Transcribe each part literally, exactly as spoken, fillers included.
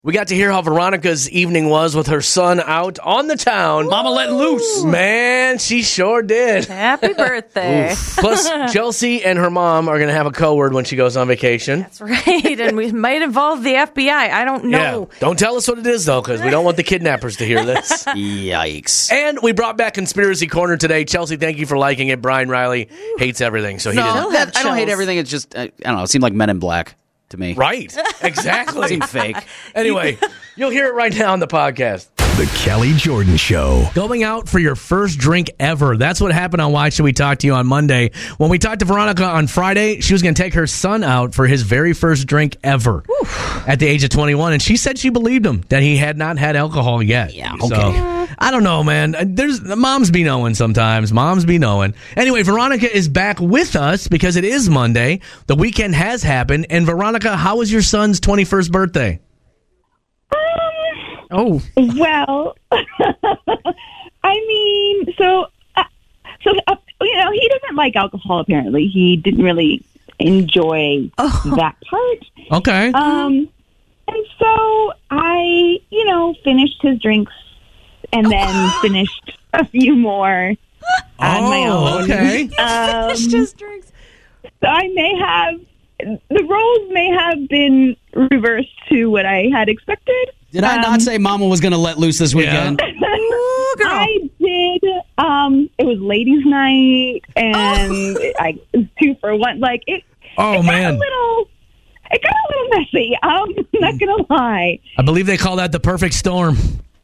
We got to hear how Veronica's evening was with her son out on the town. Mama let loose. Man, she sure did. Happy birthday. Plus, Chelsea and her mom are going to have a code word when she goes on vacation. That's right. And we might involve the F B I. I don't know. Yeah. Don't tell us what it is, though, because we don't want the kidnappers to hear this. Yikes. And we brought back Conspiracy Corner today. Chelsea, thank you for liking it. Brian Riley hates everything, so he No, didn't. that, I don't hate chills. everything. It's just, I, I don't know, it seemed like Men in Black to me. Right. Exactly. Seemed fake. Anyway, you'll hear it right now on the podcast. The Kelly Jordan Show. Going out for your first drink ever. That's what happened on Why Should We Talk to You on Monday. When we talked to Veronica on Friday, she was going to take her son out for his very first drink ever at the age of twenty-one. And she said she believed him that he had not had alcohol yet. Yeah, So, okay. I don't know, man. There's moms be knowing sometimes. Moms be knowing. Anyway, Veronica is back with us because it is Monday. The weekend has happened. And Veronica, how was your son's twenty-first birthday? Oh. Well, I mean, so, uh, so uh, you know, he doesn't like alcohol. Apparently, he didn't really enjoy Oh. that part. Okay. Um, and so I, you know, finished his drinks and then finished a few more on my Oh, own. okay. Um, Finished his drinks. so I may have the roles may have been reversed to what I had expected. Did I Um, not say Mama was going to let loose this weekend? Ooh, girl. I did. Um, it was ladies' night, and I two for one. Like it. Oh, it got man. a little. It got a little messy. I'm not gonna lie. I believe they call that the perfect storm.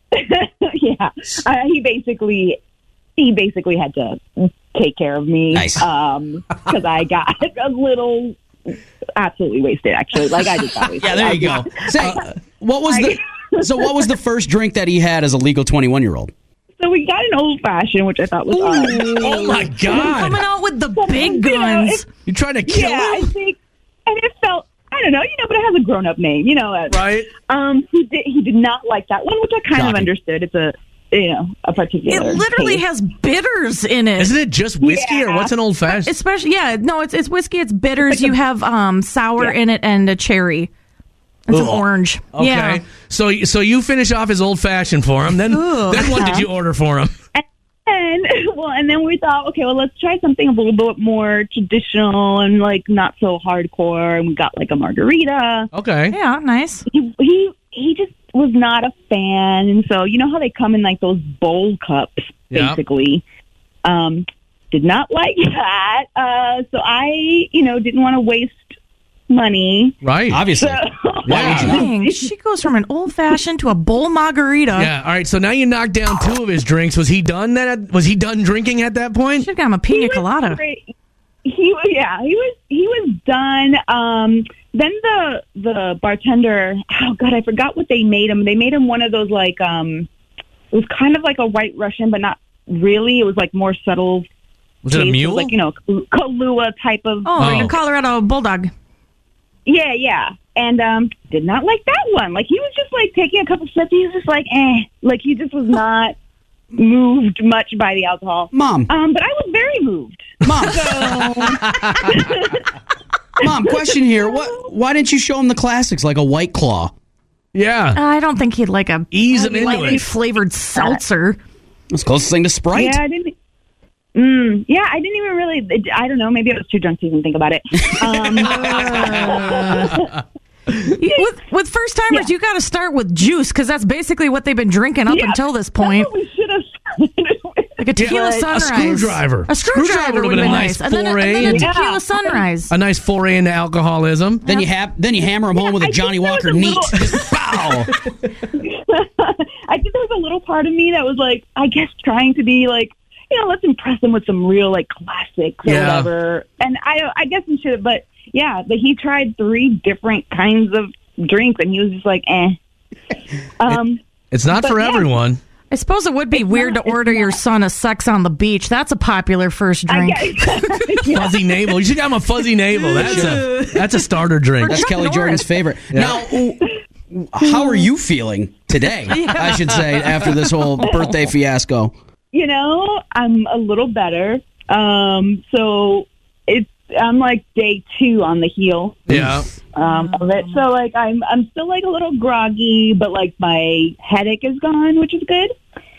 Yeah, uh, he basically he basically had to take care of me. Nice. Um, because I got a little absolutely wasted. Actually, like I just got wasted. Yeah, there you go. Say, what was the so? What was the first drink that he had as a legal twenty-one-year-old? So we got an old fashioned, which I thought was odd. Oh, my God. Coming out with the big You know, guns. it's- You're trying to kill Yeah, I him? think, and it felt, I don't know, you know, but it has a grown-up name, you know. uh, Right. Um, he did, he did not like that one, which I kind Shocking. of understood. It's a, you know, a It particular. literally taste. has bitters in it. Isn't it just whiskey or Yeah. what's an old fashioned? Especially, yeah, no, it's it's whiskey. It's bitters. You have um sour Yeah. in it and a cherry and some Ugh. orange. Okay. Yeah. So so you finish off his old fashioned for him. Then Ugh. then what did you order for him? And well, and then we thought, okay, well, let's try something a little bit more traditional and like not so hardcore. And we got like a margarita. Okay. Yeah, nice. He he he just was not a fan, and so you know how they come in like those bowl cups, Yeah. basically. Um, did not like that. Uh, so I, you know, didn't want to waste money. Right. Obviously. Why would you? Dang, she goes from an old fashioned to a bowl margarita. Yeah. All right. So now you knocked down two of his drinks. Was he done? Then was he done drinking at that point? Should have got him a pina He was colada. great. He was, yeah, he was, he was done. Um, then the the bartender, oh god, I forgot what they made him. They made him one of those like, um, it was kind of like a White Russian, but not really. It was like more subtle. Was it a taste. mule? Like you know, Kahlua type of. Oh, like Oh. a Colorado bulldog. Yeah, yeah. And um did not like that one. Like he was just like taking a couple sips. He was just like, eh. Like he just was not moved much by the alcohol. Mom, Um, but I was very moved. Mom, So Mom. Question here: What? Why didn't you show him the classics like a White Claw? Yeah. I don't think he'd like a Ease him into lightly it. flavored seltzer. That's the closest thing to Sprite. yeah, I didn't. Mm, yeah, I didn't even really. I don't know. Maybe I was too drunk to even think about it. Um, With with first timers, Yeah. you got to start with juice because that's basically what they've been drinking up yeah, until this that's point. what we should have started with. Like a tequila Yeah, a sunrise, screwdriver. A screwdriver would have been nice, and then a, and then a foray. tequila Yeah. sunrise. A nice foray into alcoholism. Then you ha- then you hammer him home with a I Johnny think there Walker was a neat. little- Just pow. I think there was a little part of me that was like, I guess, trying to be like, you know, let's impress him with some real like classics or Yeah. whatever. And I, I guess he should have, but yeah, but he tried three different kinds of drinks, and he was just like, eh. Um, It's not But for yeah. everyone. I suppose it would be It's weird not- to order it's your not. son a sex on the beach. That's a popular first I drink. guess, yeah. Fuzzy navel. You should have him a fuzzy navel. That's a that's a starter drink. That's Chuck Kelly Norris. Jordan's favorite. Now, how are you feeling today? I should say after this whole birthday fiasco. You know, I'm a little better. Um, so it's I'm like day two on the heel. Yeah. um, of it. So like I'm I'm still like a little groggy, but like my headache is gone, which is good.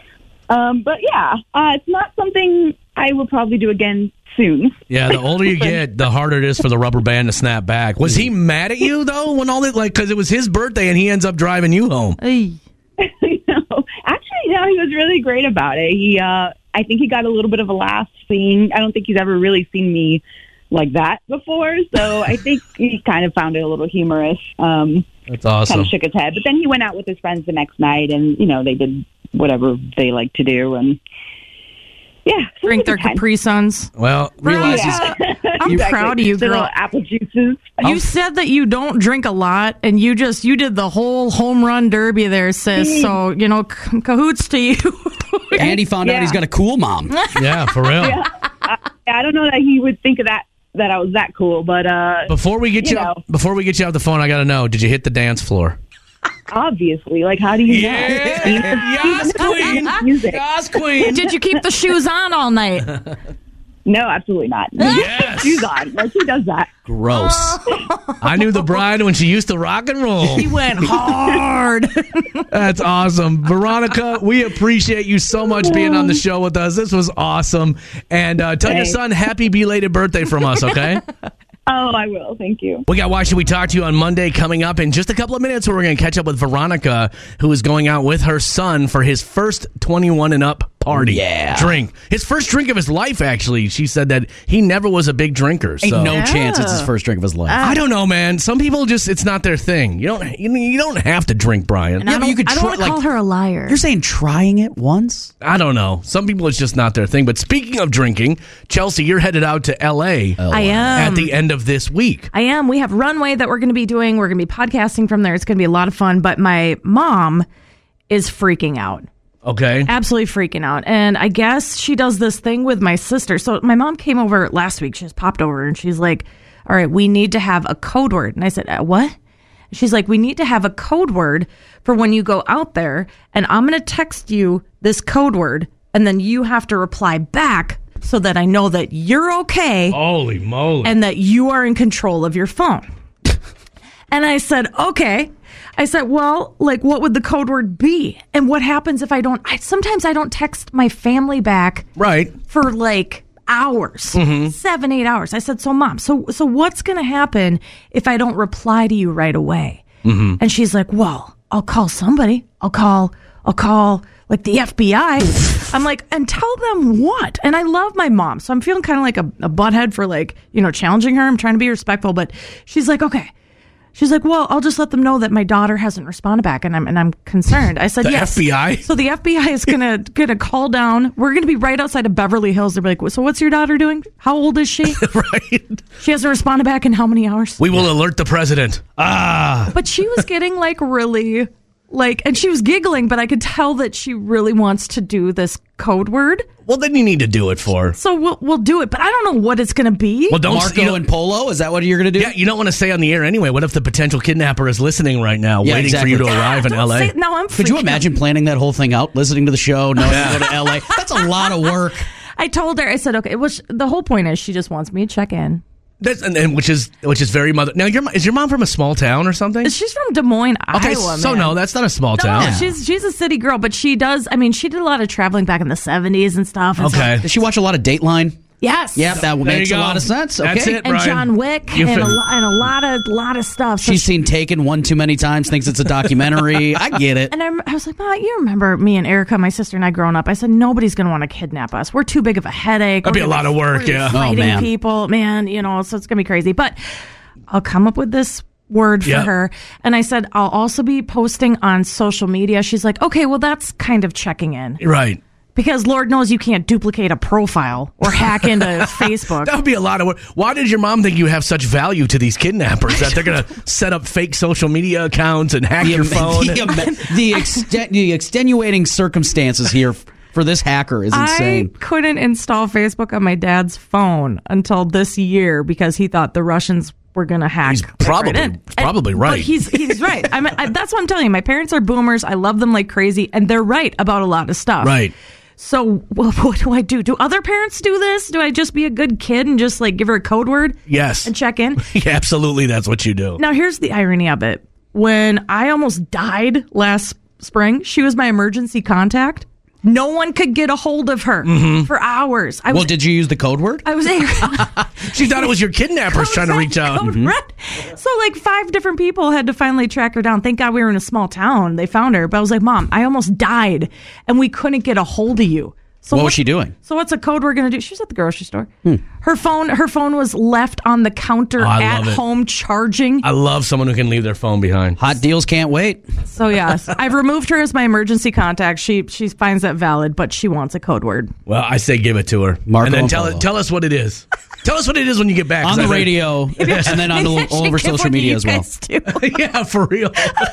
Um, but yeah, uh, it's not something I will probably do again soon. Yeah, the older you get, the harder it is for the rubber band to snap back. Was he mad at you though when all that, like, because it was his birthday and he ends up driving you home? Ay. No, actually, no, he was really great about it. He, uh, I think he got a little bit of a laugh seeing. I don't think he's ever really seen me like that before, so I think he kind of found it a little humorous. Um, That's awesome. Kind of shook his head, but then he went out with his friends the next night, and you know they did whatever they like to do, and yeah, so Drink it their was fun. Capri Suns. Well, Realize he's Yeah. I'm Exactly. proud of you, Little girl. apple juices. You said that you don't drink a lot, and you just you did the whole home run derby there, sis. So you know, c- cahoots to you. And he found out Yeah. he's got a cool mom. yeah, for real. I, I don't know that he would think of that that I was that cool, but uh, Before we get you, You off, know. before we get you off the phone, I got to know: did you hit the dance floor? obviously, like how do you know? yes, queen. Music. Yes, queen. Did you keep the shoes on all night? No, absolutely not. Yes. Shoes on. Like who does that? Gross. I knew the bride when she used to rock and roll. He went hard. That's awesome. Veronica, we appreciate you so much being on the show with us. This was awesome. And uh, tell your Hey. son happy belated birthday from us, okay? Oh, I will. Thank you. We got Why Should We Talk to You on Monday coming up in just a couple of minutes where we're going to catch up with Veronica, who is going out with her son for his first twenty-one and up party. Yeah. Drink. His first drink of his life, actually. She said that he never was a big drinker. Ain't So. no chance it's his first drink of his life. I don't know, man. Some people just, it's not their thing. You don't you, you don't have to drink, Brian. And I but don't, you could I don't try- want to like- call her a liar. You're saying trying it once? I don't know. Some people, it's just not their thing. But speaking of drinking, Chelsea, you're headed out to L A I am. at the end of this week. I am. We have Runway that we're going to be doing. We're going to be podcasting from there. It's going to be a lot of fun. But my mom is freaking out. Okay. Absolutely freaking out. And I guess she does this thing with my sister. So my mom came over last week. She just popped over and she's like, all right, we need to have a code word. And I said, uh, what? She's like, we need to have a code word for when you go out there. And I'm going to text you this code word. And then you have to reply back so that I know that you're okay. Holy moly. And that you are in control of your phone. And I said, okay. I said, well, like, what would the code word be? And what happens if I don't? I, sometimes I don't text my family back right. for like hours, seven, eight hours. I said, so mom, so so what's going to happen if I don't reply to you right away? Mm-hmm. And she's like, well, I'll call somebody. I'll call, I'll call like the F B I. I'm like, and tell them what? And I love my mom. So I'm feeling kind of like a, a butthead for like, you know, challenging her. I'm trying to be respectful, but she's like, okay. She's like, well, I'll just let them know that my daughter hasn't responded back, and I'm and I'm concerned. I said, The yes. F B I? So the F B I is gonna gonna call down. We're gonna be right outside of Beverly Hills. They're like, so what's your daughter doing? How old is she? right. She hasn't responded back in how many hours? We will alert the president. Ah. But she was getting like really like, and she was giggling, but I could tell that she really wants to do this code word. Well, then you need to do it for. So we'll we'll do it, but I don't know what it's gonna be. Well, don't Marco you know, and Polo? Is that what you're going to do? Yeah, you don't want to say on the air anyway. What if the potential kidnapper is listening right now, Yeah, waiting exactly. for you to arrive in Don't L A? say- no, I'm. Could you freaking imagine planning that whole thing out, listening to the show, knowing you go to L A? That's a lot of work. I told her. I said, okay. Which the whole point is, she just wants me to check in. That's, and, and which is which is very mother. Now, your mo- is your mom from a small town or something? She's from Des Moines, Okay, Iowa. so man. no, that's not a small No, town. she's she's a city girl, but she does. I mean, she did a lot of traveling back in the seventies and stuff. And Okay. so- Does she watch a lot of Dateline? yes. Yeah, that There makes you a go. lot of sense. Okay. That's it, And Brian. John Wick You and a, fin- lo- and a lot of lot of stuff. So She's she- seen Taken one too many times, thinks it's a documentary. I get it. and I, I was like, Ma, you remember me and Erica, my sister and I, growing up? I said, nobody's going to want to kidnap us. We're too big of a headache. That'd be We're a lot gonna of work, we're yeah. Fighting Oh, man. people, man, you know, so it's going to be crazy. But I'll come up with this word for Yep. her. And I said, I'll also be posting on social media. She's like, okay, well, that's kind of checking in. Right. Because Lord knows you can't duplicate a profile or hack into Facebook. That would be a lot of work. Why did your mom think you have such value to these kidnappers that they're going to set up fake social media accounts and hack your phone? The, the, exten- the extenuating circumstances here for this hacker is insane. I couldn't install Facebook on my dad's phone until this year because he thought the Russians were going to hack. He's it probably- right in. probably And- right. But he's he's right. I mean, I, that's what I'm telling you. My parents are boomers. I love them like crazy, and they're right about a lot of stuff. Right. So well, what do I do? Do other parents do this? Do I just be a good kid and just like give her a code word? Yes. And check in? Yeah, absolutely, that's what you do. Now, here's the irony of it. When I almost died last spring, she was my emergency contact. No one could get a hold of her Mm-hmm. for hours. I was, Well, did you use the code word? I was She thought it was your kidnappers trying to reach out. Code red. So like five different people had to finally track her down. Thank God we were in a small town. They found her. But I was like, Mom, I almost died and we couldn't get a hold of you. So What was she doing? So what's a code we're going to do? She was at the grocery store. Hmm. Her phone her phone was left on the counter Oh, I at love it. home charging. I love someone who can leave their phone behind. Hot deals can't wait. So yes, I've removed her as my emergency contact. She she finds that valid, but she wants a code word. Well, I say give it to her. Marco and then and tell Polo. it, tell us what it is. Tell us what it is when you get back. On 'cause the I think- radio, and then on the, Maybe I all should over give social one to media you as well. guys, too. Yeah, for real.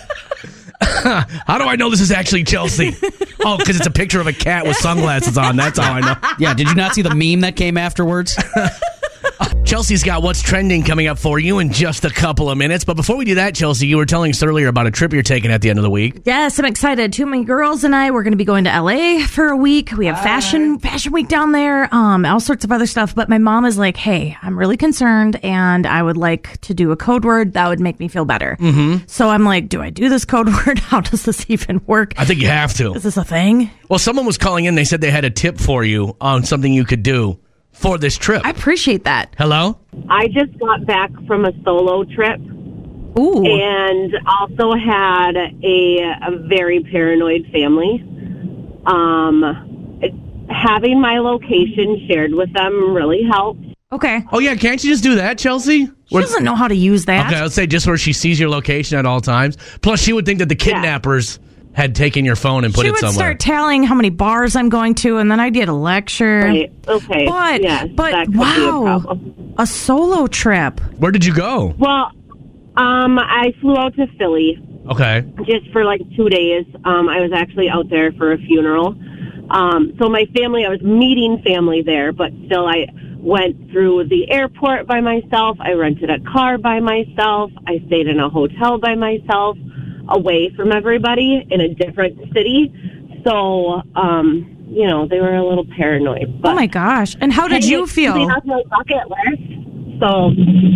How do I know this is actually Chelsea? Oh, because it's a picture of a cat with sunglasses on. That's how I know. Yeah, did you not see the meme that came afterwards? Chelsea's got what's trending coming up for you in just a couple of minutes. But before we do that, Chelsea, you were telling us earlier about a trip you're taking at the end of the week. Yes, I'm excited. Two of my girls and I, we're going to be going to L A for a week. We have fashion fashion week down there, um, all sorts of other stuff. But my mom is like, hey, I'm really concerned and I would like to do a code word. That would make me feel better. Mm-hmm. So I'm like, do I do this code word? How does this even work? I think you have to. Is this a thing? Well, someone was calling in. They said they had a tip for you on something you could do for this trip. I appreciate that. Hello? I just got back from a solo trip Ooh. and also had a, a very paranoid family. Um, it, having my location shared with them really helped. Okay. Oh, yeah. Can't you just do that, Chelsea? She doesn't know how to use that. Okay, let's say just where she sees your location at all times. Plus, she would think that the kidnappers had taken your phone and put she it would somewhere. start tallying how many bars I'm going to, and then I'd get a lecture. Right. Okay. But, yes, but that could be a wow, problem. a solo trip. Where did you go? Well, um, I flew out to Philly Okay. just for like two days. Um, I was actually out there for a funeral. Um, so my family, I was meeting family there, but still I went through the airport by myself. I rented a car by myself. I stayed in a hotel by myself, away from everybody in a different city. So, um, you know, they were a little paranoid. But Oh my gosh. And how did Hey, you feel? Clean up my bucket list. So,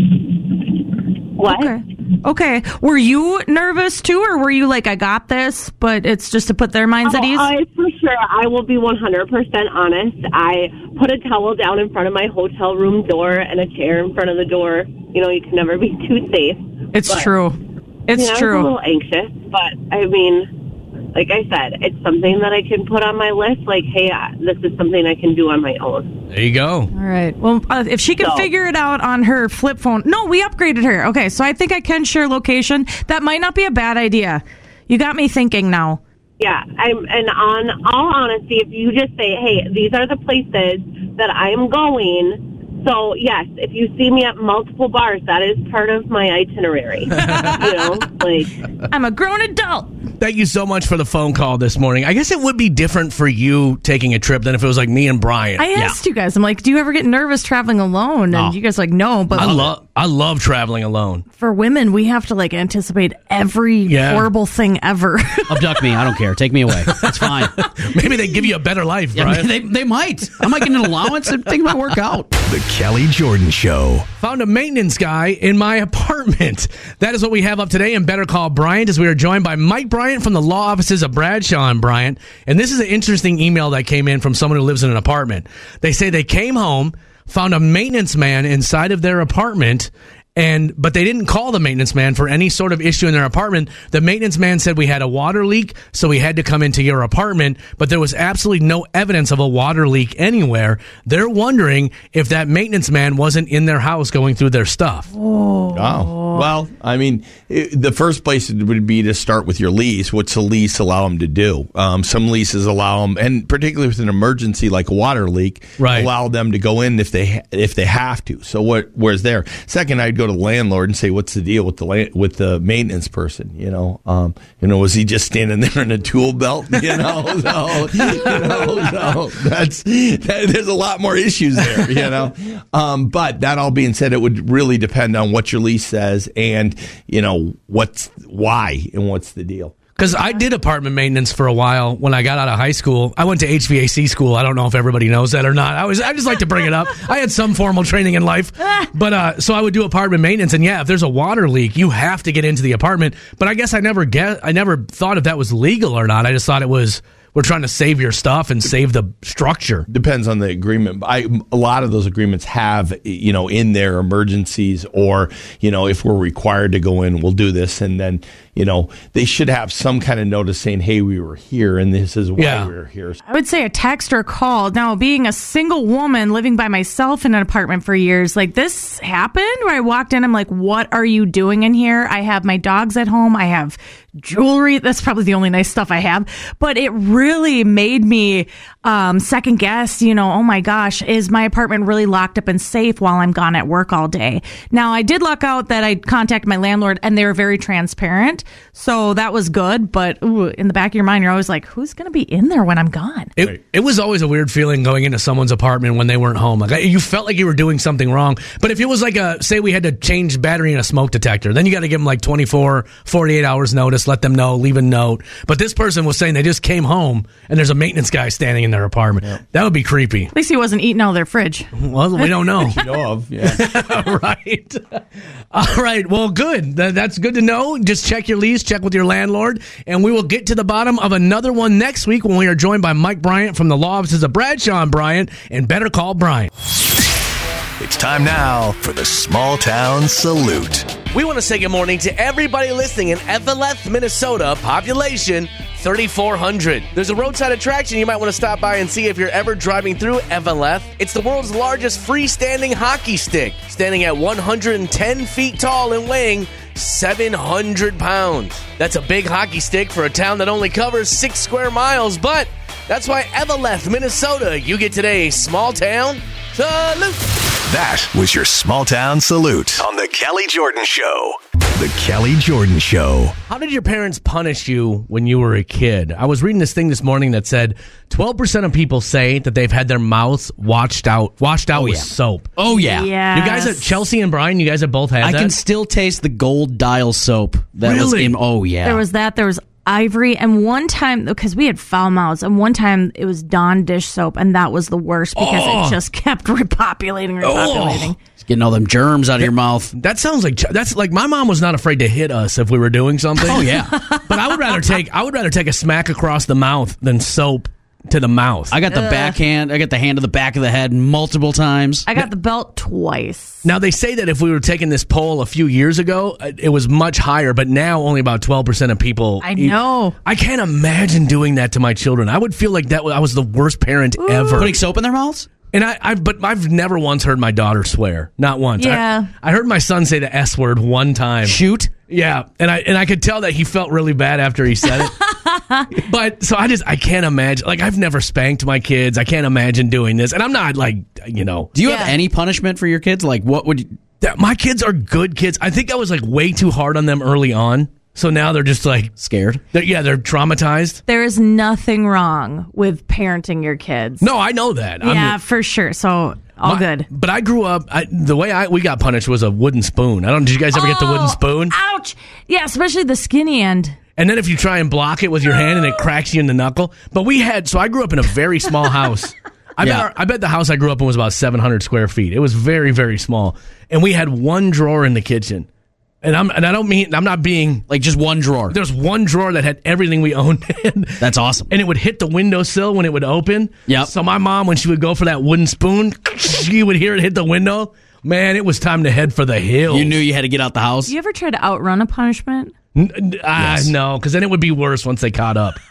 what? Okay. Okay. Were you nervous too, or were you like, I got this, but it's just to put their minds at Oh, ease? I, for sure. I will be one hundred percent honest. I put a towel down in front of my hotel room door and a chair in front of the door. You know, you can never be too safe. It's But, true. It's you know, I was a true. little anxious, but I mean, like I said, it's something that I can put on my list. Like, hey, uh, this is something I can do on my own. There you go. All right. Well, uh, if she can So- figure it out on her flip phone. No, we upgraded her. Okay. So I think I can share location. That might not be a bad idea. You got me thinking now. Yeah, I'm, and on all honesty, if you just say, hey, these are the places that I am going. So, yes, if you see me at multiple bars, that is part of my itinerary. You know, like, I'm a grown adult. Thank you so much for the phone call this morning. I guess it would be different for you taking a trip than if it was like me and Brian. I asked you guys, I'm like, do you ever get nervous traveling alone? And Oh. you guys are like, no. But I love I love traveling alone. for women, we have to like anticipate every Yeah. horrible thing ever. Abduct me. I don't care. Take me away. It's fine. Maybe they give you a better life, Yeah, Brian. they, they might. I might get an allowance and things might work out. The Kelly Jordan Show. Found a maintenance guy in my apartment. That is what we have up today in Better Call Bryant, as we are joined by Mike Bryant from the law offices of Bradshaw and Bryant. And this is an interesting email that came in from someone who lives in an apartment. They say they came home, found a maintenance man inside of their apartment, and but they didn't call the maintenance man for any sort of issue in their apartment. The maintenance man said we had a water leak, so we had to come into your apartment, but there was absolutely no evidence of a water leak anywhere. They're wondering if that maintenance man wasn't in their house going through their stuff. Oh, well, I mean, it, the first place would be to start with your lease. What's the lease allow them to do? Um, some leases allow them, and particularly with an emergency like a water leak, Right. allow them to go in if they ha- if they have to. So what? Where's there? Second, I'd go to the landlord and say, "What's the deal with the la- with the maintenance person? You know, um, you know, was he just standing there in a tool belt? You know, no, you know, no. That's that, there's a lot more issues there. You know, um, but that all being said, it would really depend on what your lease says and you know what's why and what's the deal. Because I did apartment maintenance for a while when I got out of high school. I went to H V A C school. I don't know if everybody knows that or not. I was I just like to bring it up. I had some formal training in life. But uh, so I would do apartment maintenance. And yeah, if there's a water leak, you have to get into the apartment. But I guess I never get, I never thought if that was legal or not. I just thought it was, we're trying to save your stuff and save the structure. Depends on the agreement. I, a lot of those agreements have, you know, in their emergencies or, you know, if we're required to go in, we'll do this. And then, you know, they should have some kind of notice saying, hey, we were here and this is why Yeah. we were here. I would say a text or call. Now, being a single woman living by myself in an apartment for years, like this happened where I walked in. I'm like, what are you doing in here? I have my dogs at home. I have jewelry. That's probably the only nice stuff I have. But it really made me um, second guess, you know, oh my gosh, is my apartment really locked up and safe while I'm gone at work all day? Now, I did luck out that I contacted my landlord and they were very transparent. So that was good. But ooh, in the back of your mind, you're always like, who's going to be in there when I'm gone? It, it was always a weird feeling going into someone's apartment when they weren't home. Like you felt like you were doing something wrong. But if it was like a, say we had to change battery in a smoke detector, then you got to give them like twenty-four, forty-eight hours notice, let them know, leave a note. But this person was saying they just came home and there's a maintenance guy standing in their apartment. Yeah. That would be creepy. At least he wasn't eating out of their fridge. Well, we don't know. You know of, yeah. Right. All right. Well, good. That, that's good to know. Just check your lease, check with your landlord, and we will get to the bottom of another one next week when we are joined by Mike Bryant from the law offices of Bradshaw and Bryant and Better Call Bryant. It's time now for the Small Town Salute. We want to say good morning to everybody listening in Eveleth, Minnesota, population thirty-four hundred. There's a roadside attraction you might want to stop by and see if you're ever driving through Eveleth. It's the world's largest freestanding hockey stick, standing at one hundred ten feet tall and weighing seven hundred pounds. That's a big hockey stick for a town that only covers six square miles, but that's why Eveleth, Minnesota, you get today small town salute. That was your Small Town Salute on the Kelly Jordan Show. The Kelly Jordan Show. How did your parents punish you when you were a kid? I was reading this thing this morning that said twelve percent of people say that they've had their mouths washed out washed out Oh, with yeah. soap. Oh, yeah. Yeah. You guys, at Chelsea and Brian, you guys have both had I that? can still taste the gold dial soap that was Really? in. Oh, yeah. There was that. There was Ivory. And one time, because we had foul mouths, and one time it was Dawn dish soap, and that was the worst because Oh. it just kept repopulating, repopulating. It's getting all them germs out of your mouth. That sounds like that's like my mom was not afraid to hit us if we were doing something. Oh, yeah. But I would rather take I would rather take a smack across the mouth than soap to the mouth. I got the backhand. I got the hand to the back of the head multiple times. I got the belt twice. Now, they say that if we were taking this poll a few years ago, uh, it was much higher, but now only about twelve percent of people. I know. I can't imagine doing that to my children. I would feel like that. I was the worst parent ever. Putting soap in their mouths? And I, I've, but I've never once heard my daughter swear. Not once. Yeah. I, I heard my son say the S word one time. Shoot. Yeah, and I and I could tell that he felt really bad after he said it. But so I just I can't imagine. Like I've never spanked my kids. I can't imagine doing this. And I'm not like you know. Do you Yeah. have any punishment for your kids? Like, what would you. that- My kids are good kids. I think I was like way too hard on them early on. So now they're just like Scared? they're, yeah, they're traumatized. There is nothing wrong with parenting your kids. No, I know that. I'm- Yeah, for sure. So all my- good. But I grew up. I, the way I we got punished was a wooden spoon. I don't. Did you guys ever get the wooden Oh, spoon? Ouch. Yeah, especially the skinny end. And then if you try and block it with your hand and it cracks you in the knuckle. But we had, so I grew up in a very small house. I, Yeah. bet our, I bet the house I grew up in was about seven hundred square feet. It was very, very small. And we had one drawer in the kitchen. And I'm and I don't mean, I'm not being, Like, just one drawer. there's one drawer that had everything we owned in. That's awesome. And it would hit the windowsill when it would open. Yep. So my mom, when she would go for that wooden spoon, she would hear it hit the window. Man, it was time to head for the hills. You knew you had to get out the house? You ever try to outrun a punishment? N- n- ah, Yes. no, because then it would be worse once they caught up.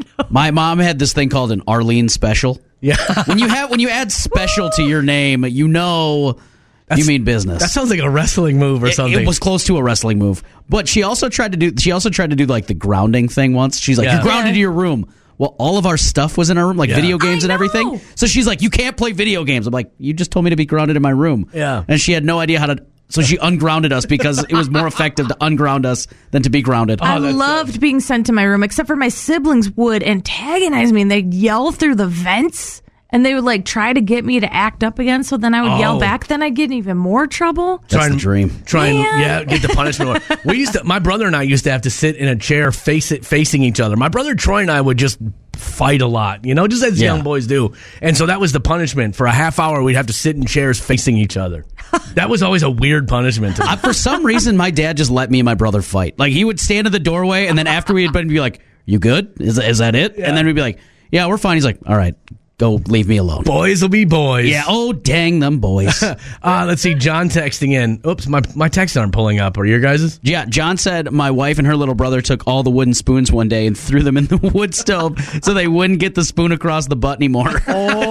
My mom had this thing called an Arlene special. Yeah. When you have when you add special to your name, you know you mean business. That sounds like a wrestling move or It- something. It was close to a wrestling move, but she also tried to do. She also tried to do like the grounding thing once. She's like, Yeah. "You grounded to your room." Well, all of our stuff was in our room, like Yeah. video games I and everything. know. So she's like, "You can't play video games." I'm like, "You just told me to be grounded in my room." Yeah. and she had no idea how to. So she ungrounded us because it was more effective to unground us than to be grounded. I that's loved being sent to my room, except for my siblings would antagonize me and they'd yell through the vents and they would like try to get me to act up again. So then I would Oh. yell back. Then I'd get in even more trouble. That's the dream. Try and Man. yeah, get the punishment. We used to. My brother and I used to have to sit in a chair, face it, facing each other. My brother Troy and I would just fight a lot, you know, just as Yeah. young boys do. And so that was the punishment. For a half hour, we'd have to sit in chairs facing each other. That was always a weird punishment to me. Uh, for some reason, my dad just let me and my brother fight. Like, he would stand at the doorway, and then after we had been, be like, "You good? Is is that it?" And then we'd be like, "Yeah, we're fine." He's like, "All right, go leave me alone." Boys will be boys. Yeah. Oh, dang them boys. Uh, let's see. John texting in. Oops, my my texts aren't pulling up. Are your guys's? Yeah, John said my wife and her little brother took all the wooden spoons one day and threw them in the wood stove so they wouldn't get the spoon across the butt anymore.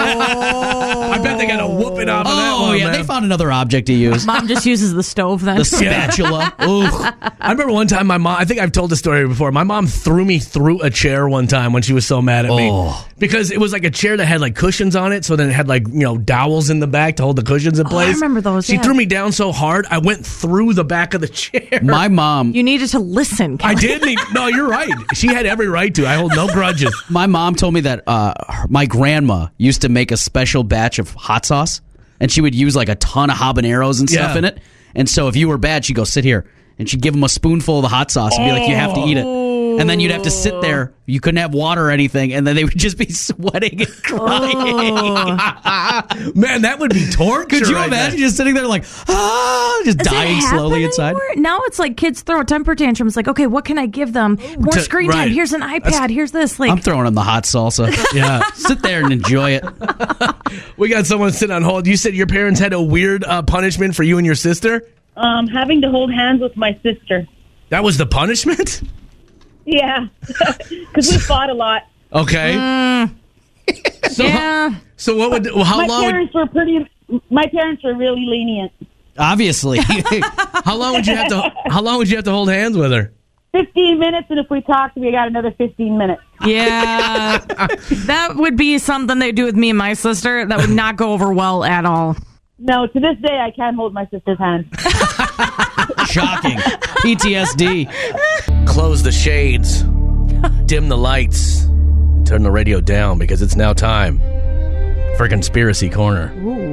Oh, I bet they got a whooping off of that Oh, one, yeah, man. they found another object to use. Mom just uses the stove then. The spatula. Ugh. I remember one time my mom, I think I've told this story before. My mom threw me through a chair one time when she was so mad at me. Oh. Because it was like a chair that had like cushions on it. So then it had like, you know, dowels in the back to hold the cushions in place. I remember those, She yeah. threw me down so hard, I went through the back of the chair. My mom, You needed to listen. I Kelly. did need, no, you're right. She had every right to. I hold no grudges. my mom told me that uh, my grandma used to make a special batch of hot sauce, and she would use like a ton of habaneros and stuff Yeah. in it. And so if you were bad, she'd go, "Sit here," and she'd give them a spoonful of the hot sauce and be like, "You have to eat it." And then you'd have to sit there. You couldn't have water or anything, and then they would just be sweating and crying. Man, that would be torture. Could you right imagine there. just sitting there like, ah, just Does it dying happen slowly inside? anymore? Now it's like kids throw a temper tantrum. It's like, okay, what can I give them? More To- screen time. right. Here's an iPad. Here's this. Like, I'm throwing them the hot salsa. Yeah. Sit there and enjoy it. We got someone sitting on hold. You said your parents had a weird uh, punishment for you and your sister? Um, having to hold hands with my sister. That was the punishment? Yeah, because we fought a lot. Okay. So, yeah. so what would, well, how My long would, parents were pretty. My parents were really lenient. Obviously. how long would you have to, how long would you have to hold hands with her? Fifteen minutes, and if we talked, we got another fifteen minutes. Yeah. That would be something they do with me and my sister. That would not go over well at all. No, to this day, I can't hold my sister's hand. Shocking. P T S D. Close the shades, dim the lights, turn the radio down because it's now time for Conspiracy Corner.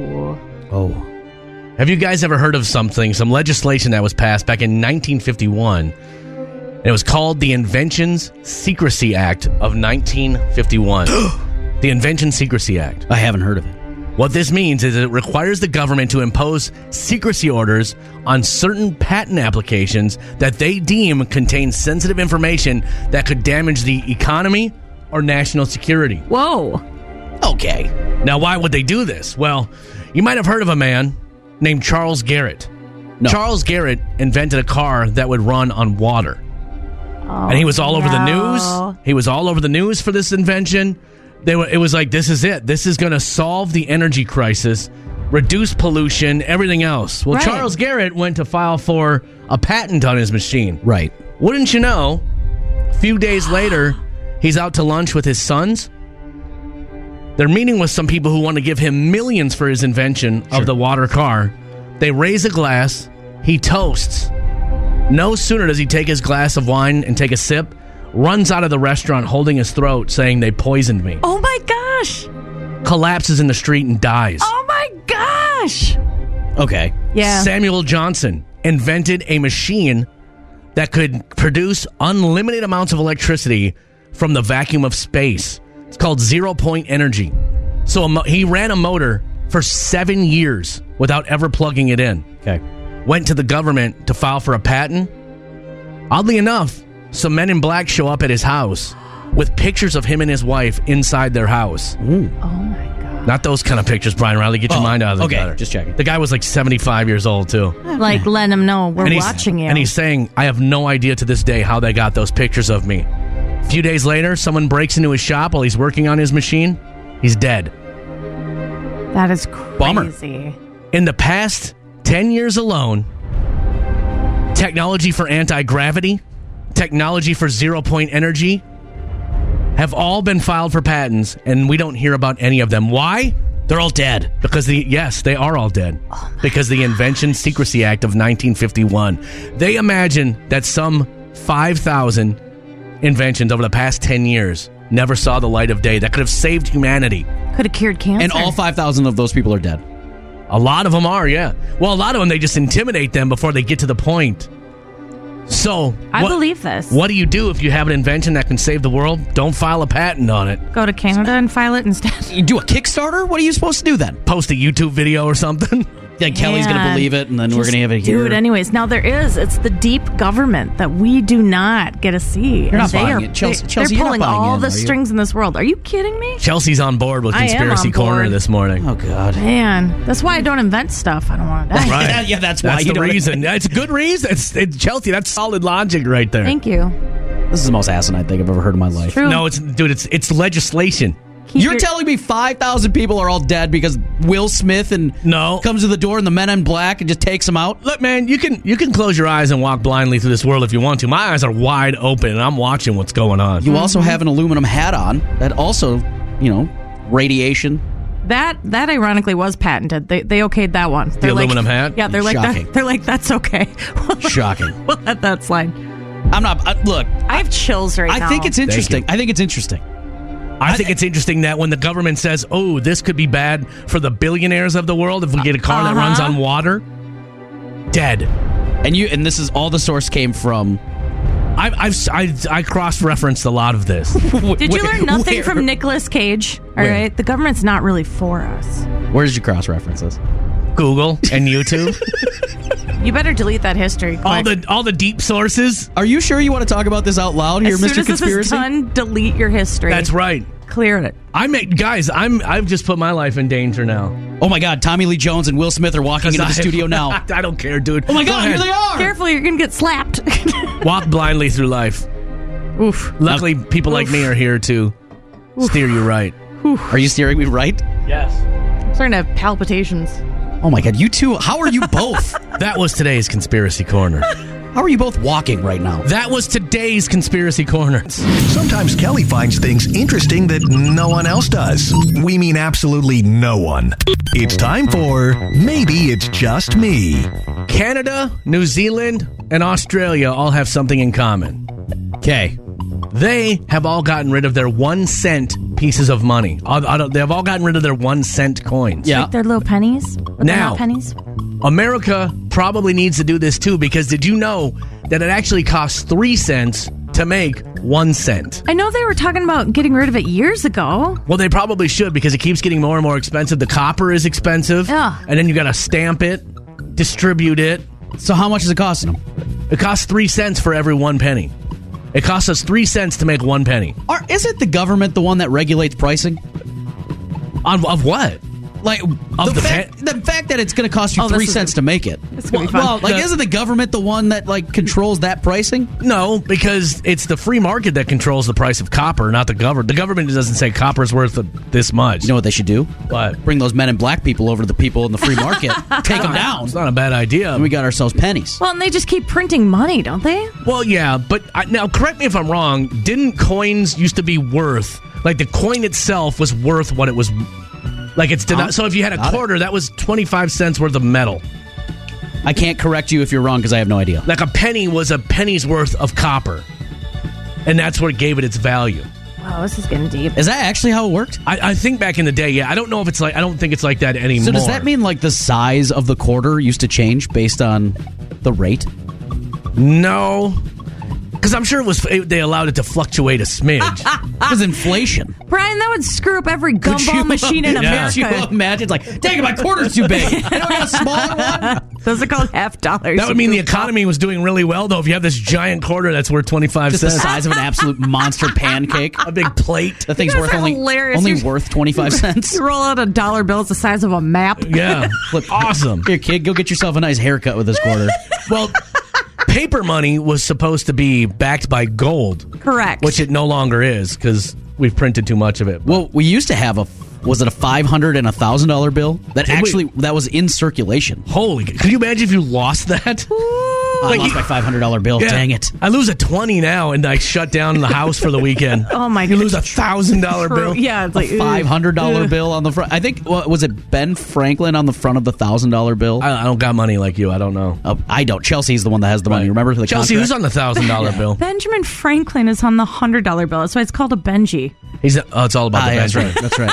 Oh. Have you guys ever heard of something, some legislation that was passed back in nineteen fifty-one? And it was called the Inventions Secrecy Act of nineteen fifty-one. The Invention Secrecy Act. I haven't heard of it. What this means is it requires the government to impose secrecy orders on certain patent applications that they deem contain sensitive information that could damage the economy or national security. Whoa. Okay. Now, why would they do this? Well, you might have heard of a man named Charles Garrett. No. Charles Garrett invented a car that would run on water. Oh, And he was all over the no. news. He was all over the news for this invention. They were, it was like, this is it. This is going to solve the energy crisis, reduce pollution, everything else. Well, Right. Charles Garrett went to file for a patent on his machine. Right. Wouldn't you know, a few days later, he's out to lunch with his sons. They're meeting with some people who want to give him millions for his invention Sure. of the water car. They raise a glass. He toasts. No sooner does he take his glass of wine and take a sip, runs out of the restaurant holding his throat, saying they poisoned me. Oh my gosh. Collapses in the street and dies. Oh my gosh. Okay. Yeah. Samuel Johnson invented a machine that could produce unlimited amounts of electricity from the vacuum of space. It's called zero point energy. So a mo- he ran a motor for seven years without ever plugging it in. Okay. Went to the government to file for a patent. Oddly enough, some men in black show up at his house with pictures of him and his wife inside their house. Oh my God. Not those kind of pictures, Brian Riley. Get your Oh, mind out of the okay, gutter. just checking. The guy was like seventy-five years old, too. Like, let him know we're And he's, watching you. and he's saying, I have no idea to this day how they got those pictures of me. A few days later, someone breaks into his shop while he's working on his machine. He's dead. That is crazy. Bummer. In the past ten years alone, technology for anti-gravity, technology for zero-point energy have all been filed for patents, and we don't hear about any of them. Why? They're all dead. Because the yes, they are all dead. Because the Invention Secrecy Act of nineteen fifty-one. They imagine that some five thousand inventions over the past ten years never saw the light of day that could have saved humanity. Could have cured cancer. And all five thousand of those people are dead. A lot of them are, yeah. Well, a lot of them, they just intimidate them before they get to the point. So, I what, believe this. What do you do if you have an invention that can save the world? Don't file a patent on it. Go to Canada and file it instead. You do a Kickstarter? What are you supposed to do then? Post a YouTube video or something. Yeah, Kelly's going to Man, believe it, and then we're just going to have it here. Do it anyways. Now there is. It's the deep government that we do not get to see. You're not they buying are, it. Chelsea- they, Chelsea, they're you're not pulling buying all in, the are you? strings in this world. Are you kidding me? Chelsea's on board with I am Conspiracy on Corner board. this morning. Oh, God. Man, that's why I don't invent stuff. I don't want to die. Right. Yeah, yeah, that's why That's you the don't- reason. It's a good reason. It's, it's Chelsea. That's solid logic right there. Thank you. This is the most asinine thing I've ever heard in my life. True. No, it's dude. It's it's legislation. Keep You're your- telling me five thousand people are all dead because Will Smith and No. comes to the door and the men in black and just takes them out? Look, man, you can you can close your eyes and walk blindly through this world if you want to. My eyes are wide open, and I'm watching what's going on. You also have an aluminum hat on that also, you know, radiation. That that ironically was patented. They they okayed that one. They're like, aluminum hat? Yeah, they're like Shocking. that. They're like that's okay. Shocking. We'll let that slide. I'm not. I, look, I have chills right I now. think it's interesting. I think it's interesting. I think it's interesting that when the government says, "Oh, this could be bad for the billionaires of the world if we get a car that Uh-huh. runs on water," dead. And you and this is all the source came from. I've, I've I, I cross-referenced a lot of this. Did you learn nothing Where? from Nicolas Cage? All Where? right, the government's not really for us. Where did you cross reference this? Google and YouTube, You better delete that history. all quick. the all the deep sources. Are you sure you want to talk about this out loud here, as soon Mister as this is Conspiracy? done, delete your history. That's right. Clear it. I make guys. I'm I've just put my life in danger now. Oh my God! Tommy Lee Jones and Will Smith are walking into the I- studio now. I don't care, dude. Oh my Go God! ahead. Here they are. Careful, you're gonna get slapped. Walk blindly through life. Oof. Luckily, people like me are here to steer you right. Are you steering me right? Yes. I'm starting to have palpitations. Oh my God! You two. How are you both? That was today's Conspiracy Corner. How are you both walking right now? That was today's Conspiracy Corner. Sometimes Kelly finds things interesting that no one else does. We mean absolutely no one. It's time for Maybe It's Just Me. Canada, New Zealand, and Australia all have something in common. Okay. They have all gotten rid of their one cent pieces of money. All- all- They have all gotten rid of their one cent coins. Yeah. Like they're little pennies. But they're Now. not pennies. America probably needs to do this too, because did you know that it actually costs three cents to make one cent? I know they were talking about getting rid of it years ago. Well, they probably should, because it keeps getting more and more expensive. The copper is expensive. Yeah. And then you got to stamp it, distribute it. So how much is it costing them? It costs three cents for every one penny. It costs us three cents to make one penny. Or isn't the government the one that regulates pricing? On of what? Like Of the, the fact, the fact that it's going to cost you Oh, this three is cents a- to make it. It's gonna be fun. Well, Like, the- isn't the government the one that like controls that pricing? No, because it's the free market that controls the price of copper, not the government. The government doesn't say copper's worth this much. You know what they should do? What? Bring those men in black people over to the people in the free market, take them down, It's not a bad idea. and we got ourselves pennies. Well, and they just keep printing money, don't they? Well, yeah, but I, now correct me if I'm wrong. Didn't coins used to be worth, like the coin itself was worth what it was, like it's Huh? so if you had a Got it. quarter, that was twenty-five cents worth of metal. I can't correct you if you're wrong because I have no idea. Like a penny was a penny's worth of copper, and that's what gave it its value. Wow, this is getting deep. Is that actually how it worked? I, I think back in the day, yeah. I don't know if it's like I don't think it's like that anymore. So does that mean like the size of the quarter used to change based on the rate? no? Because I'm sure it was it, they allowed it to fluctuate a smidge. It was inflation. Brian, that would screw up every gumball machine in Yeah. Could you America. imagine? It's like, dang it, my quarter's too big. I know I got a smaller one. Those are called half dollars. That would mean the economy was doing really well, though. If you have this giant quarter that's worth twenty-five Just the cents, size of an absolute monster pancake. a big plate. The thing's You worth guys are only, hilarious. only You're- worth twenty-five cents. You roll out a dollar bill, it's the size of a map. Yeah, awesome. Here, kid, go get yourself a nice haircut with this quarter. Well, paper money was supposed to be backed by gold, Correct. which it no longer is because we've printed too much of it. Well, we used to have a, was it a five hundred dollars and a one thousand dollars bill? That Did we? actually, that was in circulation. Holy, could you imagine if you lost that? I Like lost you- my five hundred dollars bill. Yeah. Dang it. I lose a twenty now and I shut down the house for the weekend. Oh, my You lose a goodness. thousand dollar bill. Yeah, it's like A five hundred dollars ugh. bill on the front. I think, what, was it Ben Franklin on the front of the one thousand dollars bill? I, I don't got money like you. I don't know. Oh, I don't. Chelsea's the one that has the money. Right. Remember the Chelsea, contract? who's on the thousand dollar bill? Benjamin Franklin is on the hundred dollar bill. That's why it's called a Benji. He's oh, it's all about Ah, the yeah, that's Benjamin. right. That's right.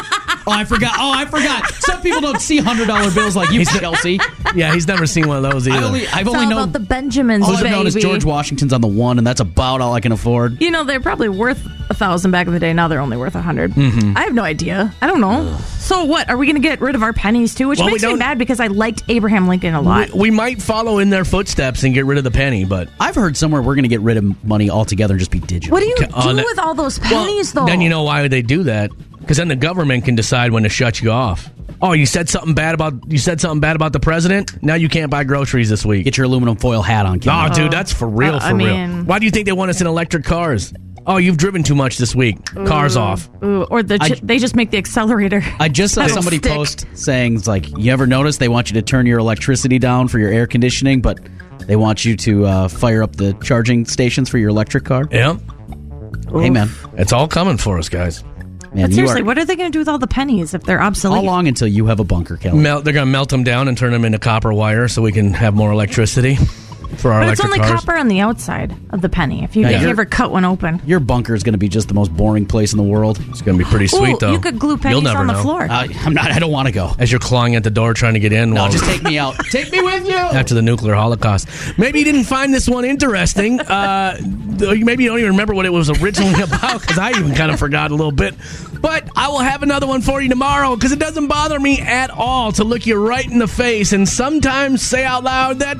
Oh, I forgot. Oh, I forgot. Some people don't see hundred dollar bills like you, Chelsea. Yeah, he's never seen one of those either. I only, I've It's only all known about the Benjamins, all I've baby. known is George Washington's on the one, and that's about all I can afford. You know, they're probably worth a thousand back in the day. Now they're only worth a hundred. Mm-hmm. I have no idea. I don't know. So what? Are we going to get rid of our pennies too? Which Well, we makes me don't- mad because I liked Abraham Lincoln a lot. we, we might follow in their footsteps and get rid of the penny, but I've heard somewhere we're going to get rid of money altogether and just be digital. What do you do Oh, that- with all those well, pennies, though? then you know why would they do that? Because then the government can decide when to shut you off. Oh, you said something bad about you said something bad about the president. Now you can't buy groceries this week. Get your aluminum foil hat on, Kim. Oh, dude, that's for real, Uh, for I real. mean- Why do you think they want us in electric cars? Oh, you've driven too much this week. Cars off. Ooh, or the I- ch- they just make the accelerator. I just saw Pedal somebody stick. post saying, it's like, you ever notice they want you to turn your electricity down for your air conditioning, but they want you to uh, fire up the charging stations for your electric car? Yeah, Hey, man. it's all coming for us, guys. man But you seriously, are, what are they going to do with all the pennies if they're obsolete? how long until you have a bunker, Kelly? Melt. They're gonna melt them down and turn them into copper wire so we can have more electricity for our But it's electric only cars. copper on the outside of the penny. If you, Yeah, if you you're- ever cut one open, Your bunker is going to be just the most boring place in the world. It's gonna be pretty sweet, Ooh, though. you could glue You'll pennies never on the know. floor. Uh, I'm not. I don't want to go. As you're clawing at the door trying to get in. No, while- just take me out. Take me with you. after the nuclear holocaust. Maybe you didn't find this one interesting. Uh, maybe you don't even remember what it was originally about because I even kind of forgot a little bit. But I will have another one for you tomorrow because it doesn't bother me at all to look you right in the face and sometimes say out loud that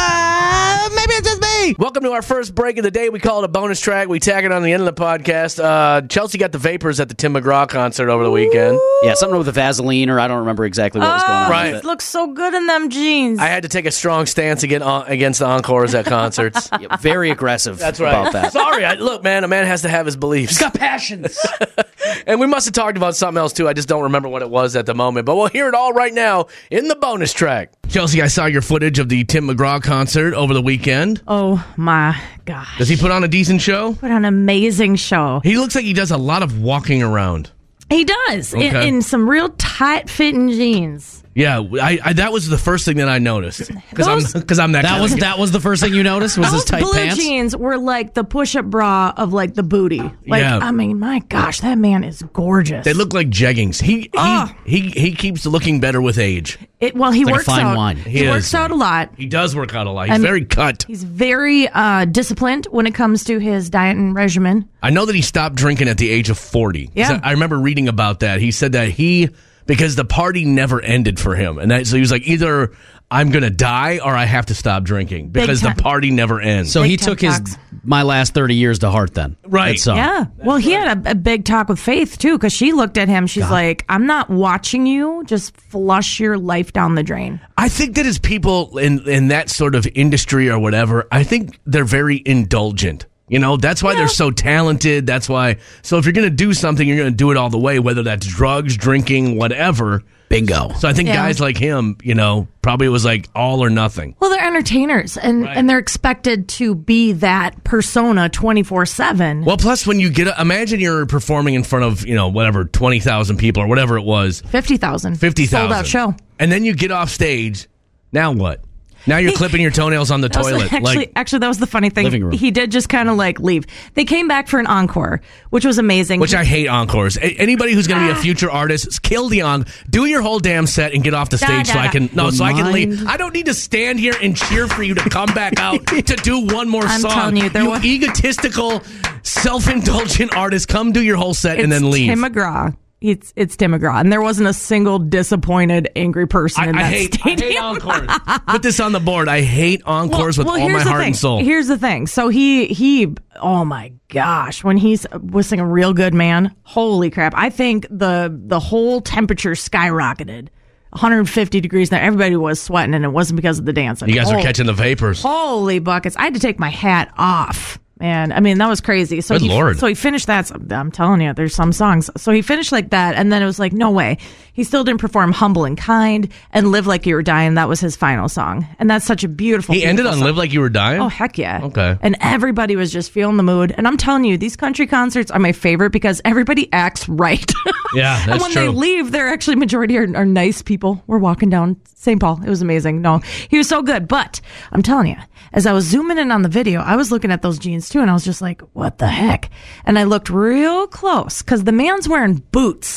uh, maybe it's just me. Welcome to our first break of the day. We call it a bonus track. We tag it on the end of the podcast. Uh, Chelsea got the Vapors at the Tim McGraw concert over the weekend. Yeah, something with the Vaseline, or I don't remember exactly what was going on. Right. It looks so good in them jeans. I had to take a strong stance against, against the encores at concerts. Yeah, very aggressive That's right. about that. Sorry. I, look, man, a man has to have his beliefs. Got passions. And we must have talked about something else, too. I just don't remember what it was at the moment. But we'll hear it all right now in the bonus track. Chelsea, I saw your footage of the Tim McGraw concert over the weekend. oh my gosh. Does he put on a decent show? Put on an amazing show. He looks like he does a lot of walking around. He does. In, Okay. in some real tight fitting jeans. Yeah, I, I, that was the first thing that I noticed. Because I'm, Those- cause I'm that, That kind was of guy. that was the first thing you noticed was his Those tight blue pants. jeans were like the push-up bra of like the booty. Like, Yeah. I mean, my gosh, that man is gorgeous. They look like jeggings. He, he, Ah. he, he keeps looking better with age. it, well, he like a works fine out. wine. He, He is. works out a lot. He does work out a lot. He's And- very cut. He's very uh, disciplined when it comes to his diet and regimen. I know that he stopped drinking at the age of forty. Yeah. So I remember reading about that. He said that he, because the party never ended for him. And that, so he was like, either I'm going to die or I have to stop drinking because the time. party never ends. So Big he time took his talks. my last thirty years to heart then. Right. That song. Yeah. Well, he had a, a big talk with Faith, too, because she looked at him. She's like, I'm not watching you. Just flush your life down the drain. I think that as people in, in that sort of industry or whatever, I think they're very indulgent. You know, that's why they're so talented. That's why. So if you're going to do something, you're going to do it all the way, whether that's drugs, drinking, whatever. Bingo. So I think Yeah. guys like him, you know, probably was like all or nothing. Well, they're entertainers, and, Right. and they're expected to be that persona twenty-four seven. Well, plus when you get, imagine you're performing in front of, you know, whatever, twenty thousand people or whatever it was, fifty thousand. fifty thousand. Sold out show. And then you get off stage. Now what? Now you're clipping your toenails on the That was toilet. Actually, like, actually, that was the funny thing. Living room. He did just kind of like leave. They came back for an encore, which was amazing. which I hate encores. A- anybody who's going to be a future artist, kill the on. Do your whole damn set and get off the Da, stage da, so I da. can no, so I can leave. Mind? I don't need to stand here and cheer for you to come back out to do one more I'm song. telling you, there you was- egotistical, self-indulgent artist, come do your whole set and It's then leave. Tim McGraw. It's it's Tim McGraw, and there wasn't a single disappointed, angry person I, in I that hate, I hate stadium. encores. Put this on the board. I hate encores with all here's my the heart thing. and soul. Here's the thing. So he he oh my gosh, when he's was singing Real Good Man, holy crap. I think the the whole temperature skyrocketed. one hundred fifty degrees there. Everybody was sweating, and it wasn't because of the dance. You guys are Holy- catching the vapors. Holy buckets. I had to take my hat off. Man, I mean, that was crazy. So Good he, Lord. So he finished that. I'm telling you, there's some songs. So he finished like that, and then it was like, no way. He still didn't perform Humble and Kind and Live Like You Were Dying. That was his final song. And that's such a beautiful He ended beautiful on song. Live Like You Were Dying? Oh, heck yeah. Okay. And everybody was just feeling the mood. And I'm telling you, these country concerts are my favorite because everybody acts right. Yeah, And that's when true. they leave, they're actually majority are, are nice people. We're walking down Saint Paul. It was amazing. No, he was so good. But I'm telling you, as I was zooming in on the video, I was looking at those jeans too, and I was just like, what the heck? And I looked real close because the man's wearing boots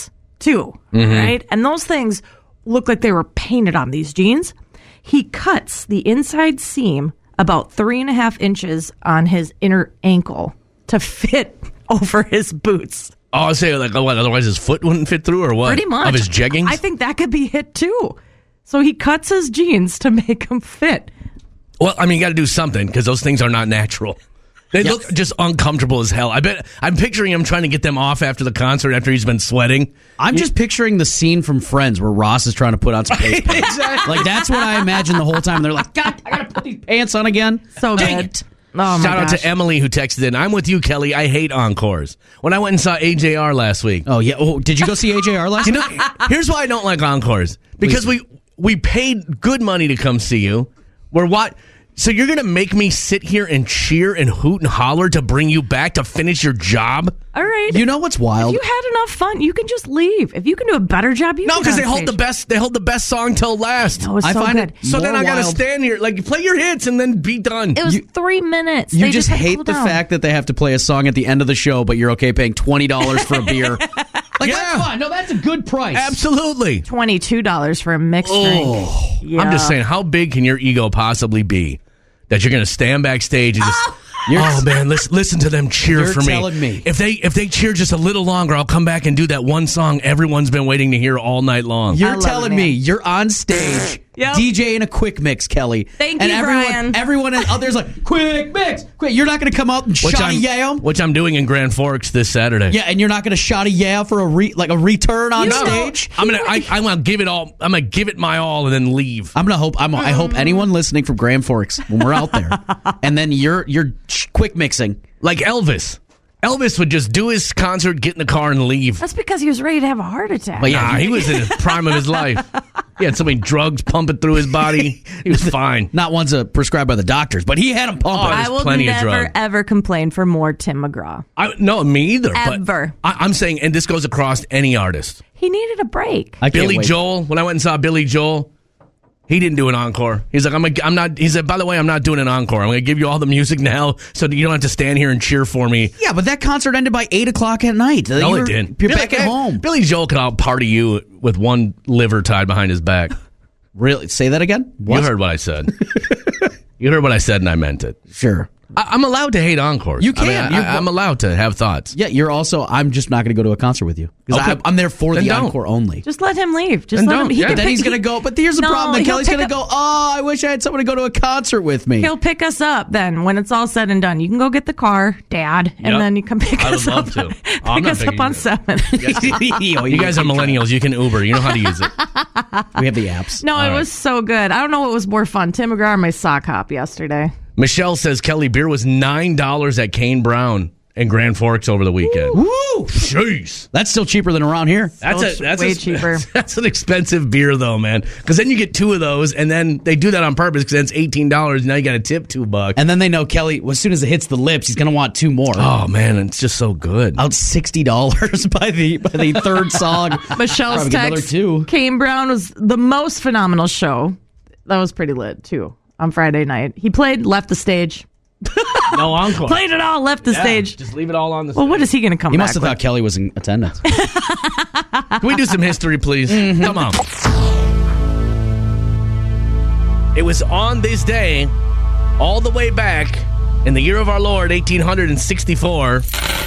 too, Mm-hmm. right? And those things look like they were painted on these jeans. He cuts the inside seam about three and a half inches on his inner ankle to fit over his boots. Oh, I say like what? Otherwise, his foot wouldn't fit through, or what? Pretty much. Of his jeggings. I think that could be hit too. So he cuts his jeans to make them fit. Well, I mean, you got to do something because those things are not natural. They Yes. look just uncomfortable as hell. I bet I'm picturing him trying to get them off after the concert after he's been sweating. I'm just picturing the scene from Friends where Ross is trying to put on some face paint. Exactly. Like, that's what I imagine the whole time. They're like, God, I got to put these pants on again. So Dang good. it. Oh my Shout out gosh. to Emily who texted in. I'm with you, Kelly. I hate encores. When I went and saw A J R last week, Oh, yeah. Oh, did you go see A J R last you night? know, here's why I don't like encores. Because we we paid good money to come see you. We're what? So you're gonna make me sit here and cheer and hoot and holler to bring you back to finish your job? All right. You know what's wild? If you had enough fun, you can just leave. If you can do a better job, you No, can because they on hold stage. the best. They hold the best song till last. Oh, it's I so find good. it So then more I gotta wild. stand here, like play your hits and then be done. It was You- three minutes. You They just had to hate cool the down. fact that they have to play a song at the end of the show, but you're okay paying twenty dollars for a beer. Like, Yeah. that's fine. No, that's a good price. Absolutely. twenty-two dollars for a mixed Oh. drink. Yeah. I'm just saying, how big can your ego possibly be that you're going to stand backstage and just, oh man, listen, listen to them cheer You're for me. telling me. If they if they cheer just a little longer, I'll come back and do that one song everyone's been waiting to hear all night long. You're I love telling it, me man. you're on stage Yep. DJing a quick mix, Kelly. Thank and you, everyone, Brian. Everyone and others like quick mix. Quick, you're not going to come out and which shoddy I'm, yeah 'em? which I'm doing in Grand Forks this Saturday. Yeah, and you're not going to shoddy yeah for a re, like a return on You know- stage. I'm gonna I, I'm gonna give it all. I'm gonna give it my all and then leave. I'm gonna hope. I'm, I hope anyone listening from Grand Forks when we're out there, and then you're you're ch- quick mixing. Like Elvis. Elvis would just do his concert, get in the car, and leave. That's because he was ready to have a heart attack. But yeah, Nah, he was in the prime of his life. He had so many drugs pumping through his body. He was fine. Not ones uh, prescribed by the doctors, but he had them pumping. Oh, I there's will plenty of never, drug. ever complain for more Tim McGraw. I, no, me either. but Ever. I, I'm saying, and this goes across any artist. He needed a break. I can't Billy wait. Joel. When I went and saw Billy Joel, he didn't do an encore. He's like, I'm, a, I'm not. He said, by the way, I'm not doing an encore. I'm going to give you all the music now, so that you don't have to stand here and cheer for me. Yeah, but that concert ended by eight o'clock at night. No, you're, it didn't. You're Billy- back at home. Billy Joel could out party you with one liver tied behind his back. Really? Say that again? You heard what I said. You heard what I said, and I meant it. Sure. I, I'm allowed to hate encores. You I mean, can. I, You- I'm allowed to have thoughts. Yeah, you're also. I'm just not going to go to a concert with you because Okay. I'm, I'm there for Then the don't. encore only. Just let him leave. Just And let him. don't. He Yeah, can then pick- he's going to he- go. But here's the No, problem. Then he'll Kelly's pick going to up- go. Oh, I wish I had someone to go to a concert with me. He'll pick us up then when it's all said and done. You can go get the car, Dad, and Yep. then you can pick I would us love up. to. pick Oh, I'm not us up picking on you. seven. You guys are millennials. You can Uber. You know how to use it. We have the apps. No, it right. was so good. I don't know what was more fun, Tim McGraw or my sock hop yesterday. Michelle says Kelly beer was nine dollars at Kane Brown in Grand Forks over the weekend. Woo! Jeez. That's still cheaper than around here. That's a Still that's way a, cheaper. That's an expensive beer though, man. Because then you get two of those, and then they do that on purpose because it's eighteen dollars. Now you got to tip two bucks. And then they know Kelly. As soon as it hits the lips, he's going to want two more. Oh man, it's just so good. Out sixty dollars by the by the third song. Michelle's Probably get another text. two. Kane Brown was the most phenomenal show. That was pretty lit too on Friday night. He played, left the stage, No encore. played it all, left the Yeah, stage. Just leave it all on the. Well, what is he going to come He back must have with? thought Kelly was in attendance. Can we do some history, please? Come on. It was on this day, all the way back in the year of our Lord, eighteen sixty-four.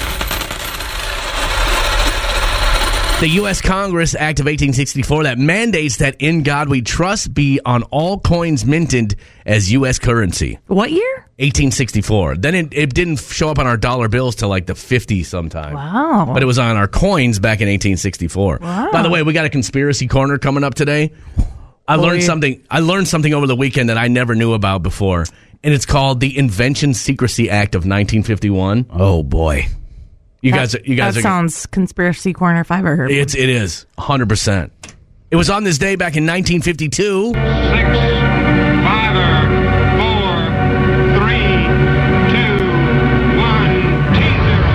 The U S Congress Act of eighteen sixty-four that mandates that "In God We Trust" be on all coins minted as U S currency. What year? eighteen sixty-four. Then it, it didn't show up on our dollar bills till like the fifties sometime. Wow. But it was on our coins back in eighteen sixty-four. Wow. By the way, we got a conspiracy corner coming up today. I learned Boy. something. I learned something over the weekend that I never knew about before, and it's called the Invention Secrecy Act of nineteen fifty-one. Oh boy. You guys, you guys that are. sounds conspiracy corner if I ever heard. It's it is one hundred percent. It was on this day back in nineteen fifty-two. Six, five, four, three, two, one, T zero.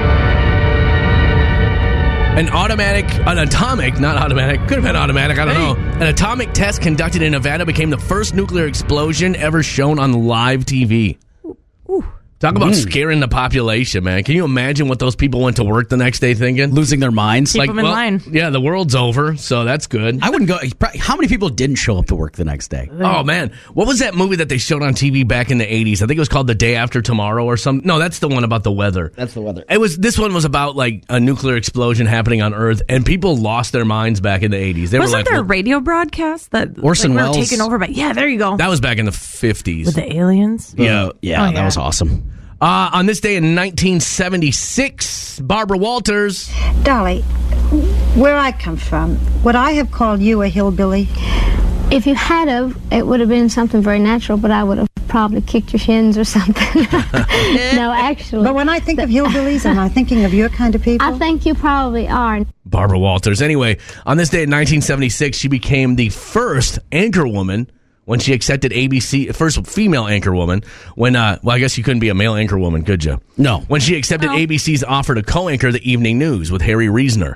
An automatic, an atomic, not automatic, could have been automatic, I don't know. An atomic test conducted in Nevada became the first nuclear explosion ever shown on live T V. Talk about scaring the population, man. Can you imagine what those people went to work the next day thinking? Losing their minds. Keep them in well, line. Yeah, the world's over, so that's good. I wouldn't go. How many people didn't show up to work the next day? Oh, man. What was that movie that they showed on T V back in the eighties? I think it was called The Day After Tomorrow or something. No, that's the one about the weather. That's the weather. It was. This one was about like a nuclear explosion happening on Earth, and people lost their minds back in the eighties. They Wasn't were like, there a well, radio broadcast that Orson like, we were Welles. taken over by? Yeah, there you go. that was back in the fifties. With the aliens. Yeah. Uh, yeah, Oh, that yeah. was awesome. Uh, on this day in nineteen seventy-six, Barbara Walters. Dolly, where I come from, would I have called you a hillbilly? If you had of, it would have been something very natural, but I would have probably kicked your shins or something. No, actually. But when I think of hillbillies, am I thinking of your kind of people? I think you probably are. Barbara Walters. Anyway, on this day in nineteen seventy-six, she became the first anchor woman when she accepted A B C, first female anchor woman. When, uh, well, I guess you couldn't be a male anchor woman, could you? No. When she accepted A B C's offer to co-anchor the evening news with Harry Reasoner.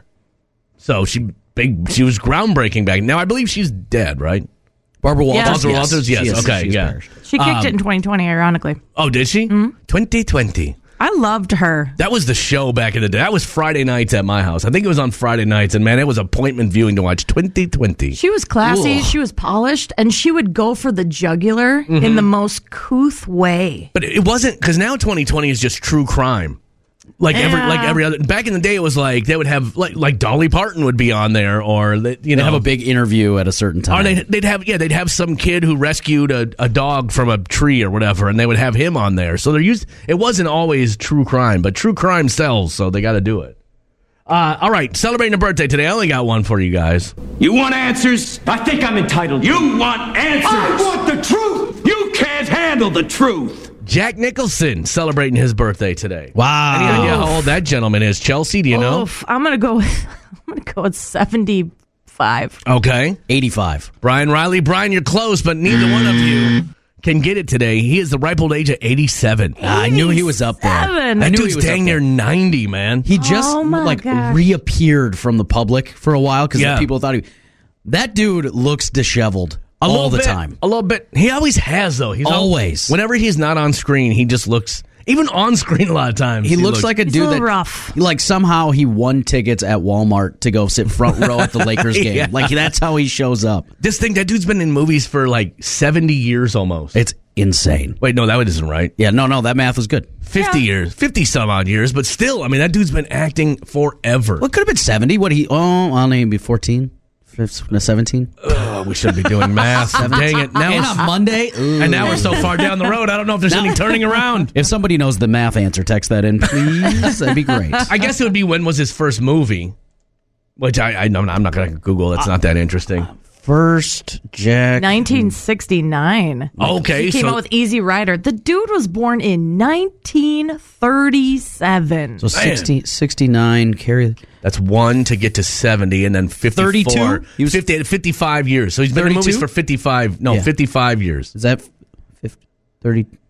So she big, she was groundbreaking back. Now I believe she's dead, right? Barbara Walters. Yeah. Barbara yes. Walters, yes. She is- Okay, she's yeah. perished. She kicked Um, it in twenty twenty, ironically. Oh, did she? twenty twenty. I loved her. That was the show back in the day. That was Friday nights at my house. I think it was on Friday nights, and man, it was appointment viewing to watch twenty twenty. She was classy, she was polished, and she would go for the jugular in the most couth way. But it wasn't, because now twenty twenty is just true crime. Like every Yeah. like every other. Back in the day, it was like they would have like like Dolly Parton would be on there, or they, you They know, have a big interview at a certain time. or they'd, they'd have yeah they'd have some kid who rescued a, a dog from a tree or whatever, and they would have him on there. So they're used. It wasn't always true crime, but true crime sells, so they got to do it. Uh, all right, celebrating a birthday today. I only got one for you guys. You want answers? I think I'm entitled. You want answers? I want the truth. You can't handle the truth. Jack Nicholson celebrating his birthday today. Wow. Any idea how old that gentleman is? Chelsea, do you know? Oof, I'm gonna go. With, I'm gonna go with seventy-five. Okay. eighty-five. Brian Riley. Brian, you're close, but neither one of you can get it today. He is the ripe old age of eighty-seven. Ah, I knew he was up there. Seven. I That knew dude's he was up dang there. near ninety, man. He just Oh, my like gosh. reappeared from the public for a while because Yeah. people thought he. That dude looks disheveled A all little the bit, time. A little bit. He always has, though. He's al- Always. whenever he's not on screen, he just looks, even on screen a lot of times. He looks like a He's a dude little that rough. like somehow he won tickets at Walmart to go sit front row at the Lakers game. Yeah. Like that's how he shows up. This thing, that dude's been in movies for like seventy years almost. It's insane. Wait, no, that one isn't right. Yeah, no, no, that math was good. fifty years. fifty some odd years, but still, I mean, that dude's been acting forever. What could have been seventy? What he? Oh, well, maybe fourteen, seventeen. Oh, we shouldn't be doing math. Dang it. Now And we're- on Monday, And now we're so far down the road, I don't know if there's any turning around. If somebody knows the math answer, text that in, please. That'd be great. I guess it would be when was his first movie, which I, I I'm not going to Google. It's not that interesting. First, Jack. nineteen sixty-nine. Okay, He came so out with Easy Rider. The dude was born in nineteen thirty-seven. So sixty, sixty-nine, carry. that's one to get to seventy, and then fifty-four. thirty-two? He was- fifty, fifty-five years. So he's been in thirty-two? movies for fifty-five. No, Yeah. fifty-five years. Is that fifty, thirty,